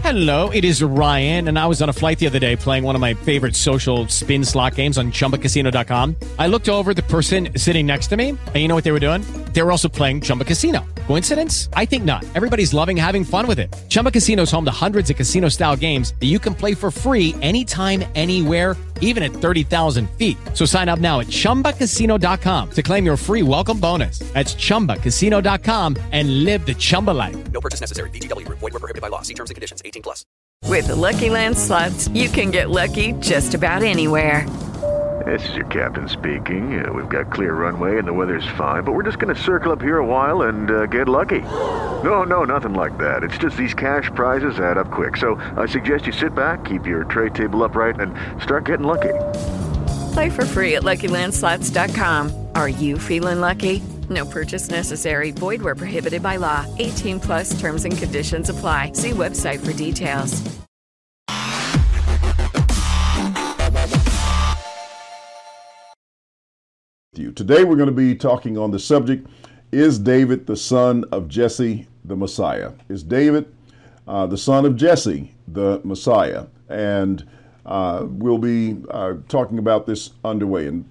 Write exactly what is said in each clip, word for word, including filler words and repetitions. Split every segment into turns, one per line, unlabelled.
Hello, it is Ryan, and I was on a flight the other day playing one of my favorite social spin slot games on Chumba Casino dot com. I looked over at the person sitting next to me, and you know what they were doing? They were also playing Chumba Casino. Coincidence? I think not. Everybody's loving having fun with it. Chumba Casino is home to hundreds of casino-style games that you can play for free anytime, anywhere, even at thirty thousand feet. So sign up now at Chumba Casino dot com to claim your free welcome bonus. That's Chumba Casino dot com and live the Chumba life.
No purchase necessary. V G W. Void where prohibited by law. See terms and conditions. eighteen plus.
With the Lucky Land Slots, you can get lucky just about anywhere.
This is your captain speaking. Uh, we've got clear runway and the weather's fine, but we're just going to circle up here a while and uh, get lucky. No, no, nothing like that. It's just these cash prizes add up quick. So I suggest you sit back, keep your tray table upright, and start getting lucky.
Play for free at Lucky Land Slots dot com. Are you feeling lucky? No purchase necessary. Void where prohibited by law. eighteen plus terms and conditions apply. See website for details.
Today we're going to be talking on the subject, is David the son of Jesse the Messiah? Is David uh, the son of Jesse the Messiah? And uh, we'll be uh, talking about this underway. And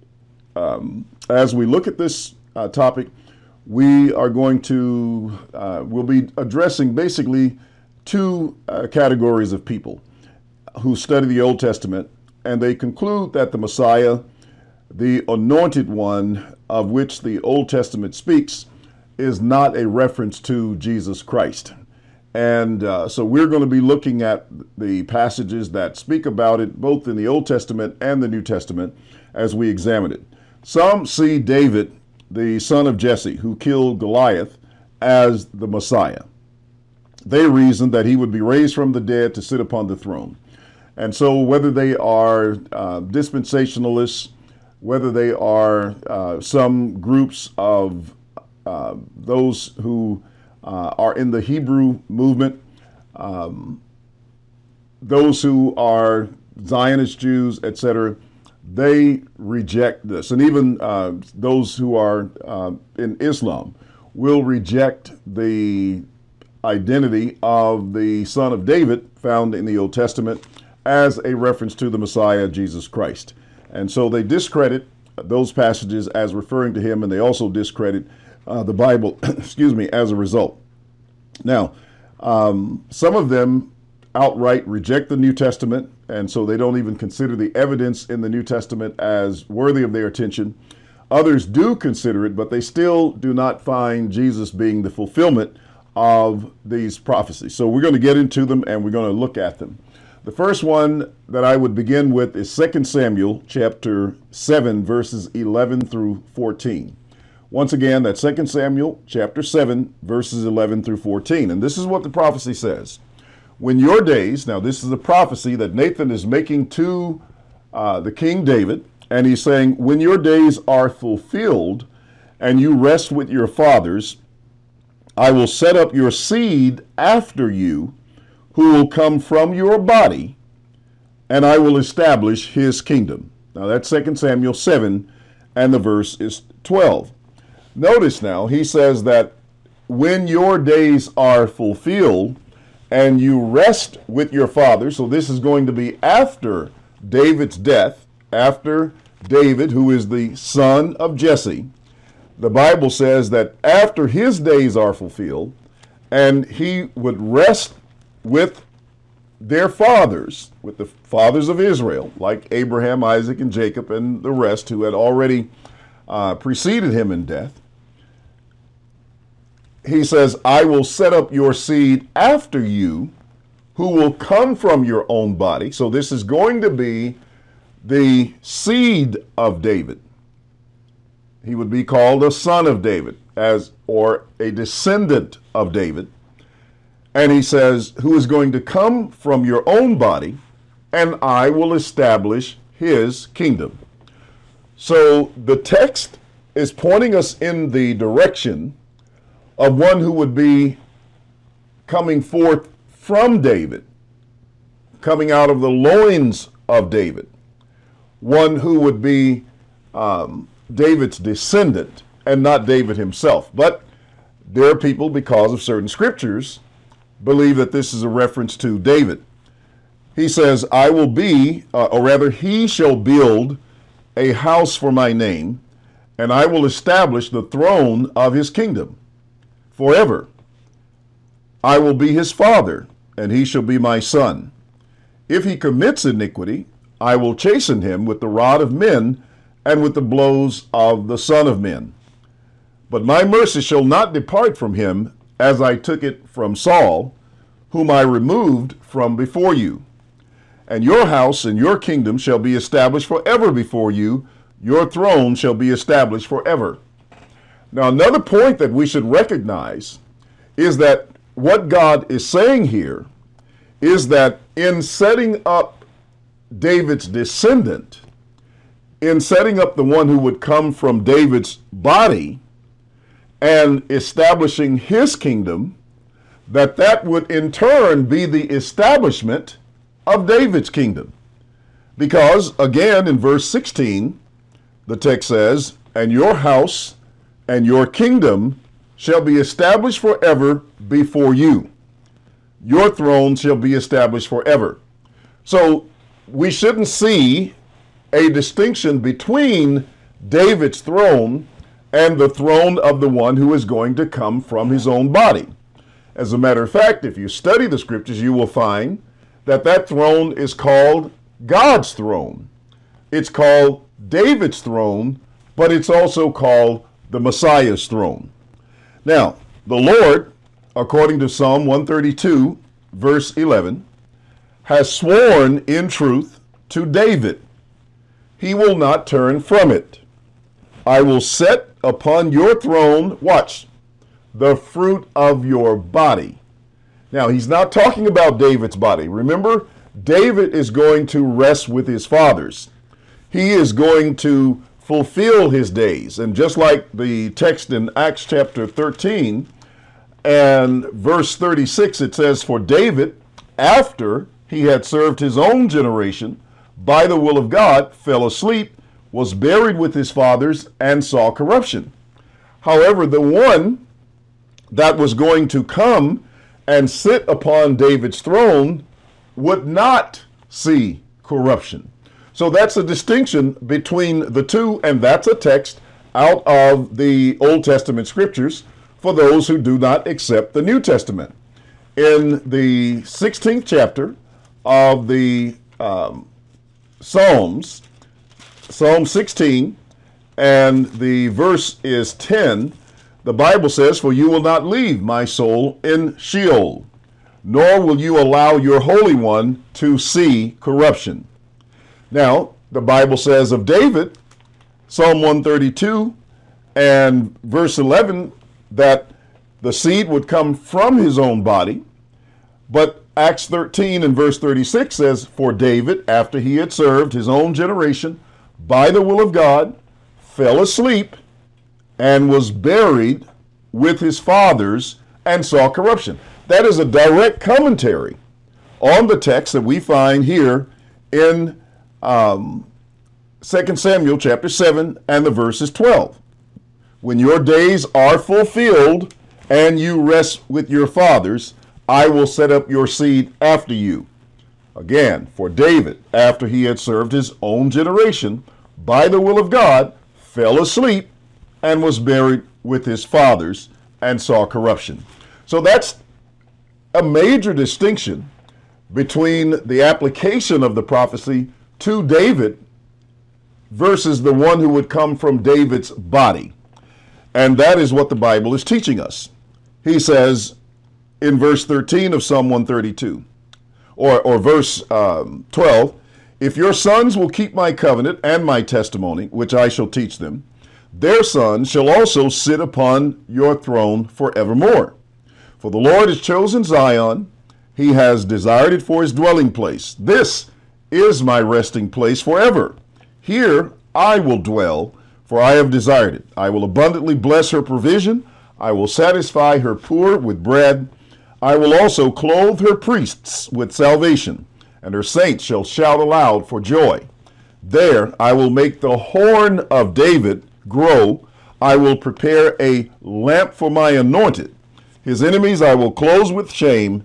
um, as we look at this uh, topic, we are going to, uh, we'll be addressing basically two uh, categories of people who study the Old Testament, and they conclude that the Messiah, the anointed one of which the Old Testament speaks, is not a reference to Jesus Christ. And uh, so we're going to be looking at the passages that speak about it, both in the Old Testament and the New Testament, as we examine it. Some see David, the son of Jesse, who killed Goliath, as the Messiah. They reason that he would be raised from the dead to sit upon the throne. And so whether they are uh, dispensationalists, whether they are uh, some groups of uh, those who uh, are in the Hebrew movement, um, those who are Zionist Jews, et cetera, they reject this. And even uh, those who are uh, in Islam will reject the identity of the Son of David found in the Old Testament as a reference to the Messiah, Jesus Christ. And so they discredit those passages as referring to him, and they also discredit uh, the Bible, excuse me, as a result. Now, um, some of them outright reject the New Testament, and so they don't even consider the evidence in the New Testament as worthy of their attention. Others do consider it, but they still do not find Jesus being the fulfillment of these prophecies. So we're going to get into them, and we're going to look at them. The first one that I would begin with is Second Samuel chapter seven, verses eleven through fourteen. Once again, that's Second Samuel chapter seven, verses eleven through fourteen. And this is what the prophecy says. When your days, now this is a prophecy that Nathan is making to uh, the King David, and he's saying, when your days are fulfilled and you rest with your fathers, I will set up your seed after you, who will come from your body, and I will establish his kingdom. Now that's Second Samuel seven, and the verse is twelve. Notice now, he says that when your days are fulfilled and you rest with your father, so this is going to be after David's death, after David, who is the son of Jesse. The Bible says that after his days are fulfilled, and he would rest with their fathers, with the fathers of Israel, like Abraham, Isaac, and Jacob, and the rest who had already uh, preceded him in death. He says, I will set up your seed after you, who will come from your own body. So this is going to be the seed of David. He would be called a son of David, as or a descendant of David. And he says, who is going to come from your own body, and I will establish his kingdom. So the text is pointing us in the direction of one who would be coming forth from David, coming out of the loins of David, one who would be um, David's descendant and not David himself. But there are people, because of certain scriptures, believe that this is a reference to David. He says, I will be, uh, or rather, he shall build a house for my name, and I will establish the throne of his kingdom forever. I will be his father, and he shall be my son. If he commits iniquity, I will chasten him with the rod of men and with the blows of the Son of Men. But my mercy shall not depart from him, as I took it from Saul, whom I removed from before you. And your house and your kingdom shall be established forever before you. Your throne shall be established forever. Now, another point that we should recognize is that what God is saying here is that in setting up David's descendant, in setting up the one who would come from David's body and establishing his kingdom, that that would in turn be the establishment of David's kingdom. Because again, in verse sixteen, the text says, and your house and your kingdom shall be established forever before you. Your throne shall be established forever. So we shouldn't see a distinction between David's throne and the throne of the one who is going to come from his own body. As a matter of fact, if you study the scriptures, you will find that that throne is called God's throne. It's called David's throne, but it's also called the Messiah's throne. Now, the Lord, according to Psalm one thirty-two, verse eleven, has sworn in truth to David, he will not turn from it. I will set upon your throne, watch, the fruit of your body. Now, he's not talking about David's body. Remember, David is going to rest with his fathers. He is going to fulfill his days. And just like the text in Acts chapter thirteen and verse thirty-six, it says, for David, after he had served his own generation, by the will of God, fell asleep, was buried with his fathers, and saw corruption. However, the one that was going to come and sit upon David's throne would not see corruption. So that's a distinction between the two, and that's a text out of the Old Testament scriptures for those who do not accept the New Testament. In the sixteenth chapter of the um, Psalms, Psalm sixteen, and the verse is ten, the Bible says, for you will not leave my soul in Sheol, nor will you allow your Holy One to see corruption. Now, the Bible says of David, Psalm one thirty-two and verse eleven, that the seed would come from his own body. But Acts thirteen and verse thirty-six says, for David, after he had served his own generation by the will of God, fell asleep and was buried with his fathers and saw corruption. That is a direct commentary on the text that we find here in um, Second Samuel chapter seven and the verses twelve. When your days are fulfilled and you rest with your fathers, I will set up your seed after you. Again, for David, after he had served his own generation by the will of God, fell asleep and was buried with his fathers and saw corruption. So that's a major distinction between the application of the prophecy to David versus the one who would come from David's body. And that is what the Bible is teaching us. He says in verse thirteen of Psalm one thirty-two, or, or verse um, twelve, if your sons will keep my covenant and my testimony, which I shall teach them, their sons shall also sit upon your throne forevermore. For the Lord has chosen Zion, he has desired it for his dwelling place. This is my resting place forever. Here I will dwell, for I have desired it. I will abundantly bless her provision. I will satisfy her poor with bread. I will also clothe her priests with salvation, and her saints shall shout aloud for joy. There I will make the horn of David grow. I will prepare a lamp for my anointed. His enemies I will close with shame,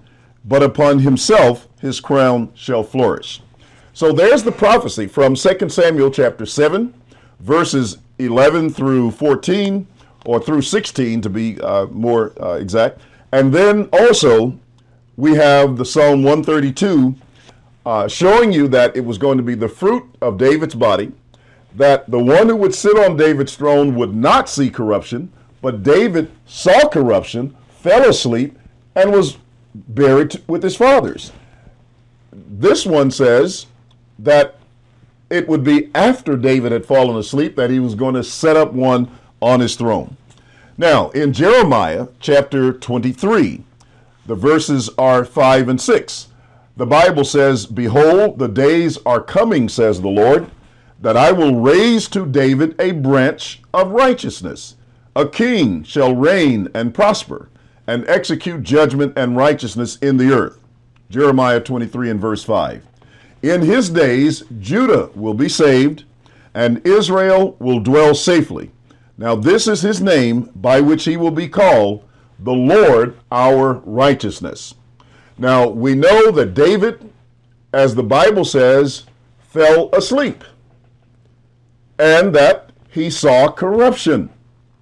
but upon himself his crown shall flourish. So there's the prophecy from Second Samuel chapter seven, verses eleven through fourteen, or through sixteen to be uh, more uh, exact. And then also we have the Psalm one thirty-two uh, showing you that it was going to be the fruit of David's body, that the one who would sit on David's throne would not see corruption, but David saw corruption, fell asleep, and was buried with his fathers. This one says that it would be after David had fallen asleep that he was going to set up one on his throne. Now, in Jeremiah chapter twenty-three, the verses are five and six. The Bible says, "Behold, the days are coming, says the Lord, that I will raise to David a branch of righteousness. A king shall reign and prosper, and execute judgment and righteousness in the earth." Jeremiah twenty-three and verse five. "In his days Judah will be saved, and Israel will dwell safely. Now this is his name by which he will be called, the Lord our righteousness." Now we know that David, as the Bible says, fell asleep, and that he saw corruption.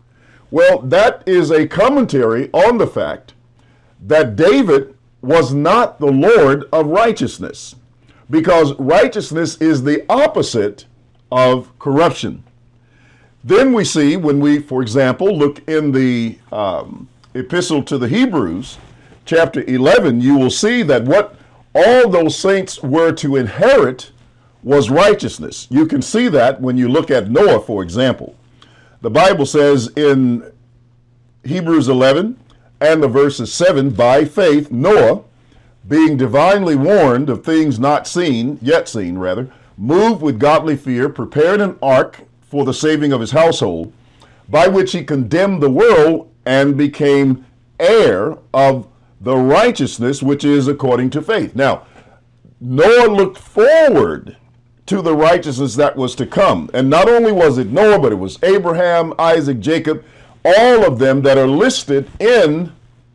Well, that is a commentary on the fact that David was not the Lord of righteousness, because righteousness is the opposite of corruption. Then we see when we, for example, look in the um, epistle to the Hebrews, chapter eleven, you will see that what all those saints were to inherit was righteousness. You can see that when you look at Noah, for example. The Bible says in Hebrews eleven and the verses seven, "By faith Noah, being divinely warned of things not seen, yet seen rather, moved with godly fear, prepared an ark for the saving of his household, by which he condemned the world and became heir of the righteousness which is according to faith." Now, Noah looked forward to the righteousness that was to come. And not only was it Noah, but it was Abraham, Isaac, Jacob, all of them that are listed in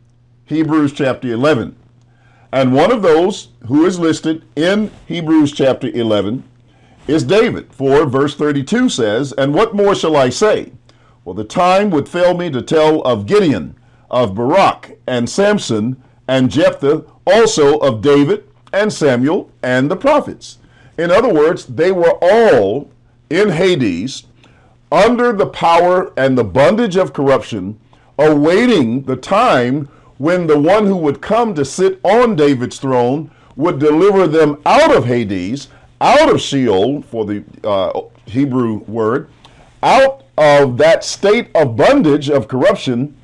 Hebrews chapter eleven. And one of those who is listed in Hebrews chapter eleven is David. For verse thirty-two says, "And what more shall I say? Well, the time would fail me to tell of Gideon, of Barak, and Samson, and Jephthah, also of David, and Samuel, and the prophets." In other words, they were all in Hades, under the power and the bondage of corruption, awaiting the time when the one who would come to sit on David's throne would deliver them out of Hades, out of Sheol, for the uh, Hebrew word, out of that state of bondage of corruption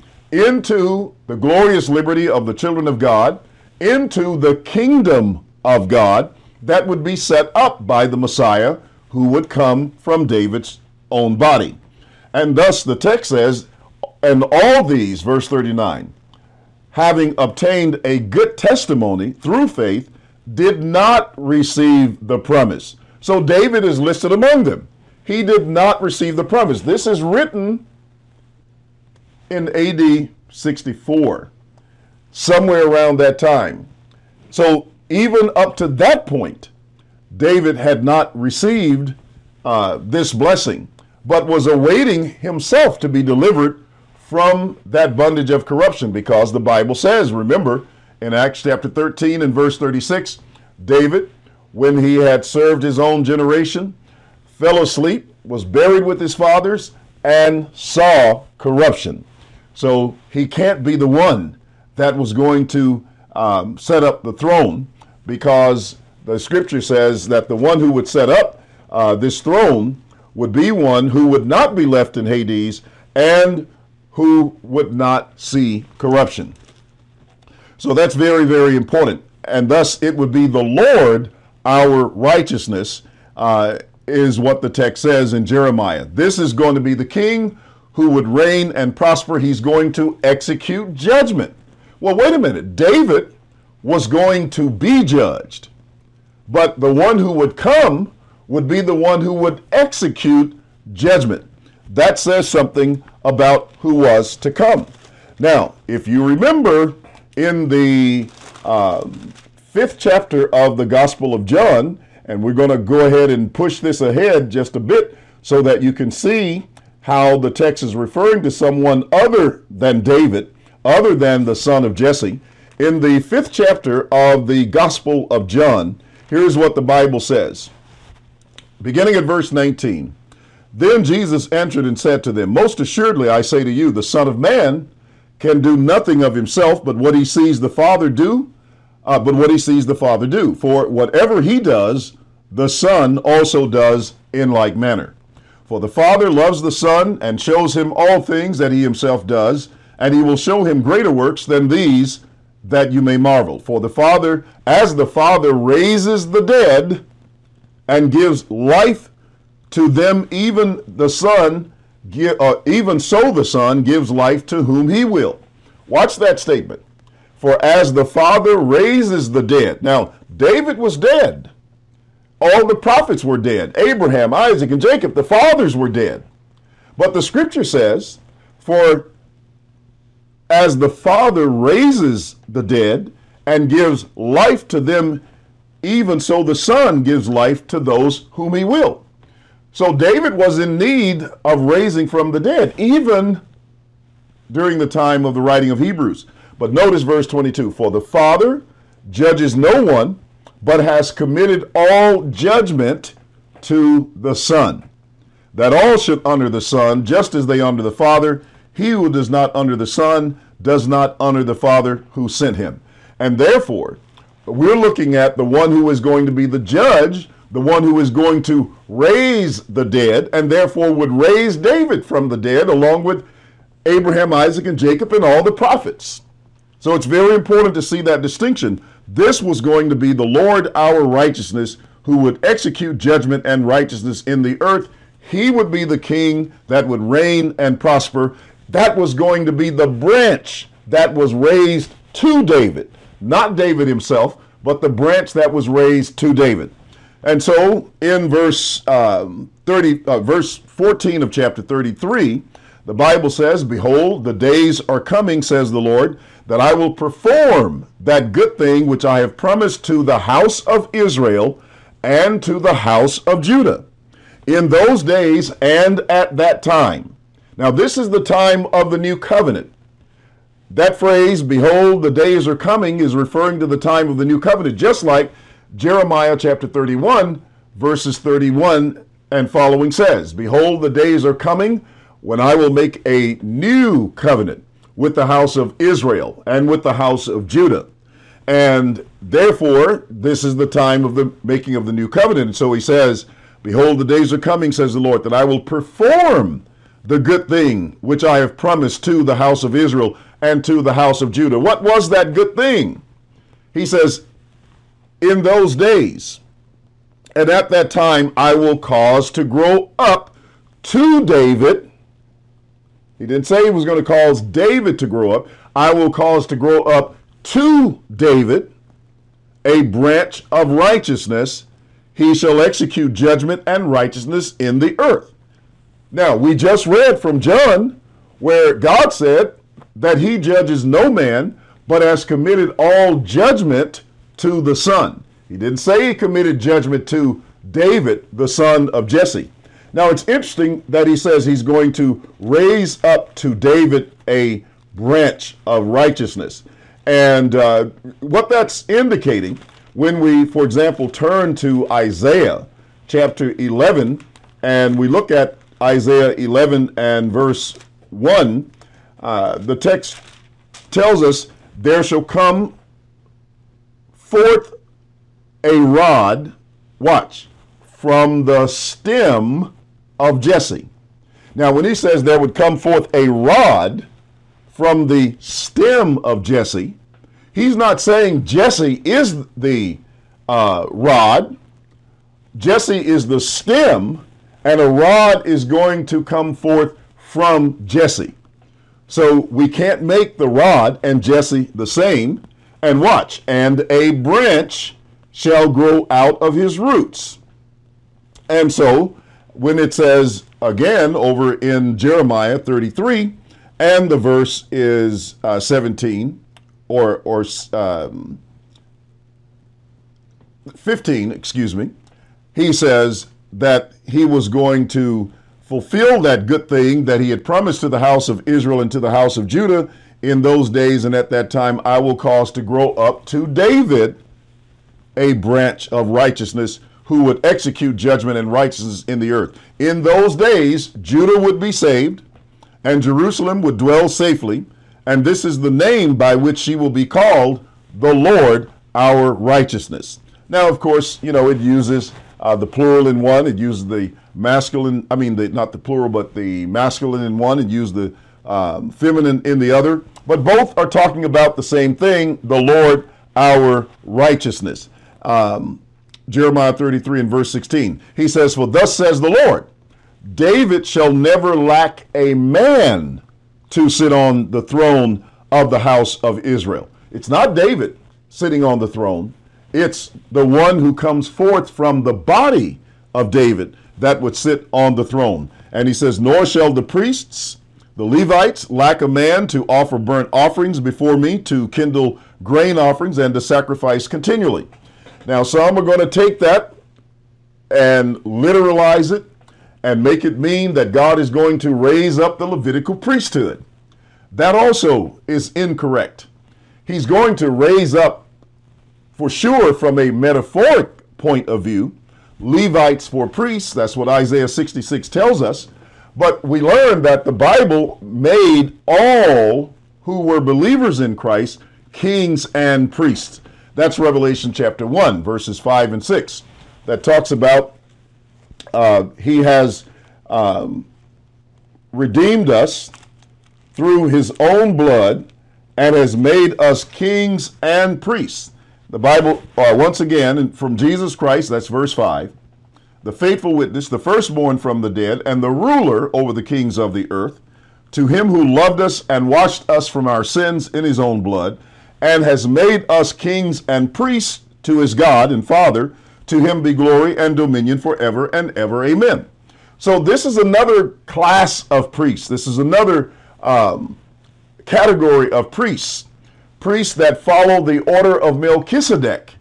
into the glorious liberty of the children of God, into the kingdom of God that would be set up by the Messiah who would come from David's own body. And thus the text says, "And all these," verse thirty-nine, "having obtained a good testimony through faith, did not receive the promise." So David is listed among them. He did not receive the promise. This is written in A D sixty-four, somewhere around that time. So even up to that point, David had not received uh, this blessing, but was awaiting himself to be delivered from that bondage of corruption, because the Bible says, remember, in Acts chapter thirteen and verse thirty-six, David, when he had served his own generation, fell asleep, was buried with his fathers, and saw corruption. So he can't be the one that was going to um, set up the throne, because the scripture says that the one who would set up uh, this throne would be one who would not be left in Hades and who would not see corruption. So that's very, very important. And thus it would be the Lord, our righteousness, uh, is what the text says in Jeremiah. This is going to be the king who would reign and prosper. He's going to execute judgment. Well, wait a minute. David was going to be judged, but the one who would come would be the one who would execute judgment. That says something about who was to come. Now, if you remember in the uh, fifth chapter of the Gospel of John, and we're going to go ahead and push this ahead just a bit so that you can see how the text is referring to someone other than David, other than the son of Jesse. In the fifth chapter of the Gospel of John, here's what the Bible says. Beginning at verse nineteen, "Then Jesus answered and said to them, Most assuredly I say to you, the Son of Man can do nothing of himself, but what he sees the Father do, uh, but what he sees the Father do. For whatever he does, the Son also does in like manner. For the Father loves the Son and shows him all things that he himself does, and he will show him greater works than these, that you may marvel. For the Father, as the Father raises the dead and gives life to them, even the Son, uh, even so the Son gives life to whom he will." Watch that statement. For as the Father raises the dead. Now, David was dead. All the prophets were dead. Abraham, Isaac, and Jacob, the fathers were dead. But the scripture says, for as the Father raises the dead and gives life to them, even so the Son gives life to those whom he will. So David was in need of raising from the dead, even during the time of the writing of Hebrews. But notice verse twenty-two, "For the Father judges no one, but has committed all judgment to the Son, that all should honor the Son, just as they honor the Father. He who does not honor the Son does not honor the Father who sent him." And therefore, we're looking at the one who is going to be the judge, the one who is going to raise the dead, and therefore would raise David from the dead, along with Abraham, Isaac, and Jacob, and all the prophets. So it's very important to see that distinction. This was going to be the Lord our righteousness, who would execute judgment and righteousness in the earth. He would be the king that would reign and prosper. That was going to be the branch that was raised to David. Not David himself, but the branch that was raised to David. And so in verse um, thirty, uh, verse fourteen of chapter thirty-three, the Bible says, "Behold, the days are coming, says the Lord, that I will perform that good thing which I have promised to the house of Israel and to the house of Judah. In those days and at that time." Now this is the time of the new covenant. That phrase, "Behold, the days are coming," is referring to the time of the new covenant, just like Jeremiah chapter thirty-one, verses thirty-one and following says, "Behold, the days are coming when I will make a new covenant with the house of Israel and with the house of Judah." And therefore, this is the time of the making of the new covenant. And so he says, "Behold, the days are coming, says the Lord, that I will perform the good thing which I have promised to the house of Israel and to the house of Judah." What was that good thing? He says, "In those days, and at that time, I will cause to grow up to David." He didn't say he was going to cause David to grow up. "I will cause to grow up to David a branch of righteousness. He shall execute judgment and righteousness in the earth." Now, we just read from John where God said that he judges no man, but has committed all judgment to the Son. He didn't say he committed judgment to David, the son of Jesse. Now, it's interesting that he says he's going to raise up to David a branch of righteousness. And uh, what that's indicating, when we, for example, turn to Isaiah chapter eleven, and we look at Isaiah eleven and verse one, uh, the text tells us, "There shall come forth a rod," watch, "from the stem of Jesse." Now, when he says there would come forth a rod from the stem of Jesse, he's not saying Jesse is the uh, rod. Jesse is the stem, and a rod is going to come forth from Jesse. So we can't make the rod and Jesse the same. And watch, "and a branch shall grow out of his roots." And so when it says again over in Jeremiah thirty-three, and the verse is uh, seventeen, or or um, fifteen, excuse me, he says that he was going to fulfill that good thing that he had promised to the house of Israel and to the house of Judah in those days. And at that time, I will cause to grow up to David a branch of righteousness who would execute judgment and righteousness in the earth. In those days, Judah would be saved and Jerusalem would dwell safely. And this is the name by which she will be called, the Lord, our righteousness. Now, of course, you know, it uses uh, the plural in one. It uses the masculine, I mean, the, not the plural, but the masculine in one, and use the um, feminine in the other. But both are talking about the same thing, the Lord, our righteousness. Um, Jeremiah thirty-three and verse sixteen, he says, for thus says the Lord, David shall never lack a man to sit on the throne of the house of Israel. It's not David sitting on the throne. It's the one who comes forth from the body of David that would sit on the throne. And he says, nor shall the priests, the Levites, lack a man to offer burnt offerings before me, to kindle grain offerings, and to sacrifice continually. Now, some are going to take that and literalize it and make it mean that God is going to raise up the Levitical priesthood. That also is incorrect. He's going to raise up, for sure, from a metaphoric point of view, Levites for priests. That's what Isaiah sixty-six tells us. But we learn that the Bible made all who were believers in Christ kings and priests. That's Revelation chapter one, verses five and six, that talks about uh, he has um, redeemed us through his own blood and has made us kings and priests. The Bible, uh, once again, from Jesus Christ, that's verse five, the faithful witness, the firstborn from the dead, and the ruler over the kings of the earth, to him who loved us and washed us from our sins in his own blood, and has made us kings and priests to his God and Father, to him be glory and dominion forever and ever. Amen. So this is another class of priests. This is another um, category of priests. Priests that follow the order of Melchizedek,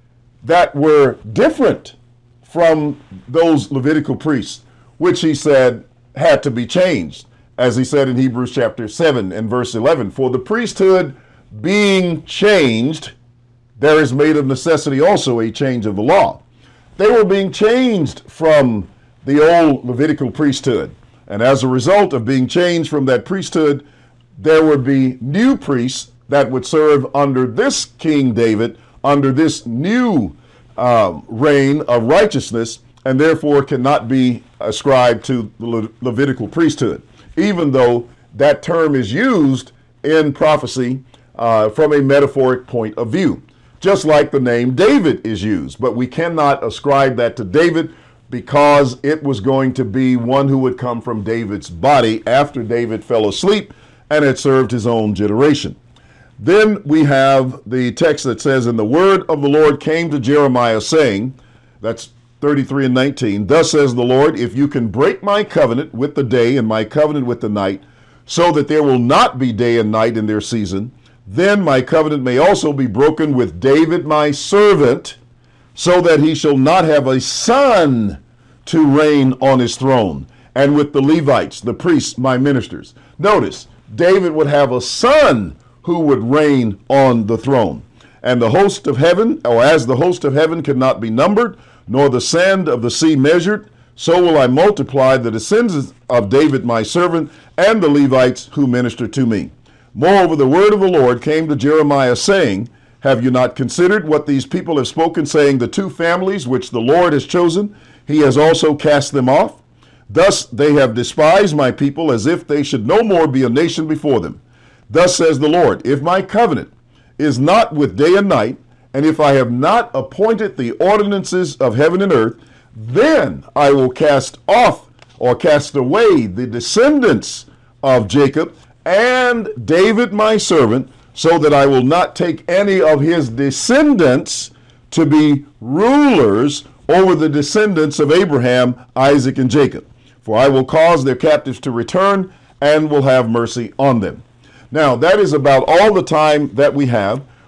that were different from those Levitical priests, which he said had to be changed. As he said in Hebrews chapter seven and verse eleven, for the priesthood being changed, there is made of necessity also a change of the law. They were being changed from the old Levitical priesthood. And as a result of being changed from that priesthood, there would be new priests that would serve under this King David, under this new um, reign of righteousness, and therefore cannot be ascribed to the Le- Levitical priesthood, even though that term is used in prophecy uh, from a metaphoric point of view, just like the name David is used. But we cannot ascribe that to David because it was going to be one who would come from David's body after David fell asleep and had served his own generation. Then we have the text that says, and the word of the Lord came to Jeremiah saying, that's thirty-three and nineteen, thus says the Lord, if you can break my covenant with the day and my covenant with the night, so that there will not be day and night in their season, then my covenant may also be broken with David my servant, so that he shall not have a son to reign on his throne, and with the Levites, the priests, my ministers. Notice, David would have a son who would reign on the throne. And the host of heaven, or as the host of heaven cannot be numbered, nor the sand of the sea measured, so will I multiply the descendants of David my servant, and the Levites who minister to me. Moreover, the word of the Lord came to Jeremiah, saying, have you not considered what these people have spoken, saying, the two families which the Lord has chosen, he has also cast them off? Thus they have despised my people, as if they should no more be a nation before them. Thus says the Lord, if my covenant is not with day and night, and if I have not appointed the ordinances of heaven and earth, then I will cast off or cast away the descendants of Jacob and David my servant, so that I will not take any of his descendants to be rulers over the descendants of Abraham, Isaac, and Jacob. For I will cause their captives to return and will have mercy on them. Now, that is about all the time that we have.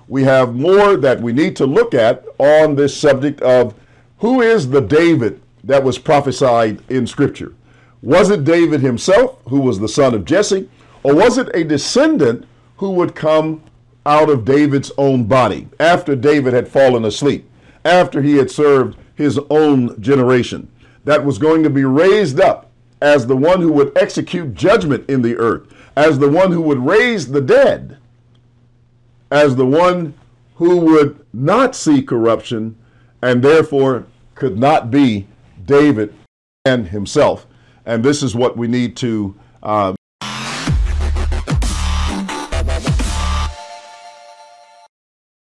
we have more that we need to look at on this subject of who is the David that was prophesied in Scripture. Was it David himself, who was the son of Jesse, or was it a descendant who would come out of David's own body after David had fallen asleep, after he had served his own generation, that was going to be raised up as the one who would execute judgment in the earth, as the one who would raise the dead, as the one who would not see corruption and therefore could not be David and himself. And this is what we need to uh,